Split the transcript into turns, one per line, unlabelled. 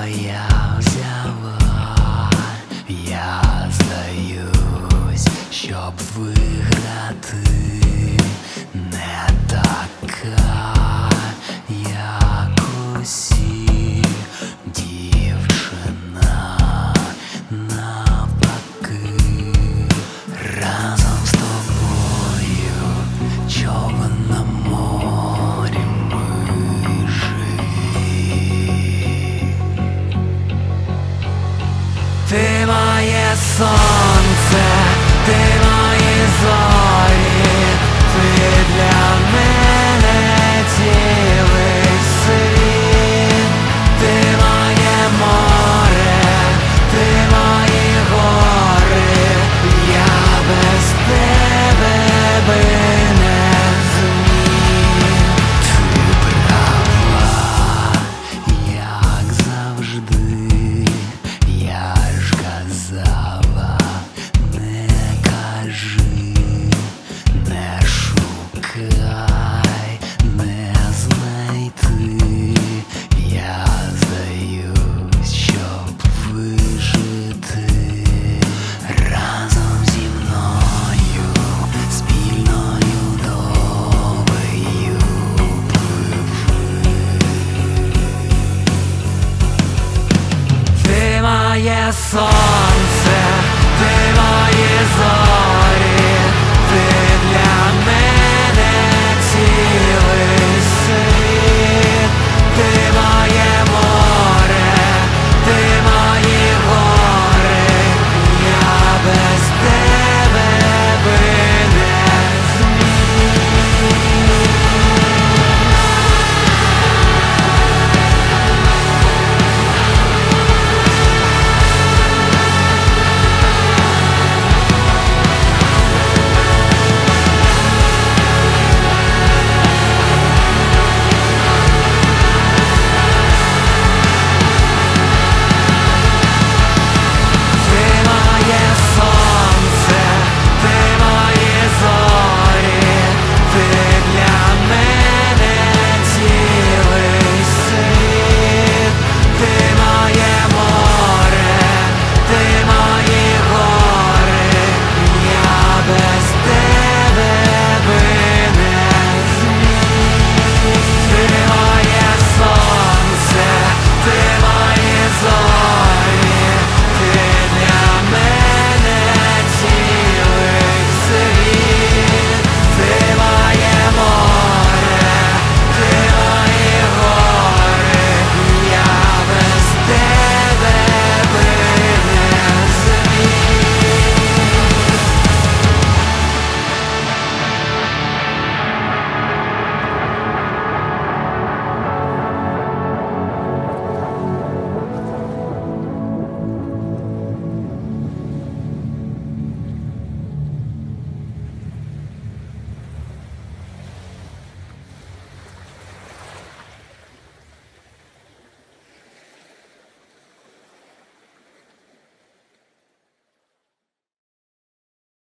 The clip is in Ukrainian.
я взяла, я здаюсь, щоб виграти, не така, як усі, дівчина навпаки, разом з тобою човен на морі ми живі. Ти моє сонце, ти мої зорі, ти для мене цілий світ. Ти моє море, ти мої гори, я без тебе би не зміг. Ти права, як завжди, я ж казала, не кажи, не шукай, не знайти. Я здаюсь, щоб вижити разом зі мною, спільною долею пливи. Ти моє сонце,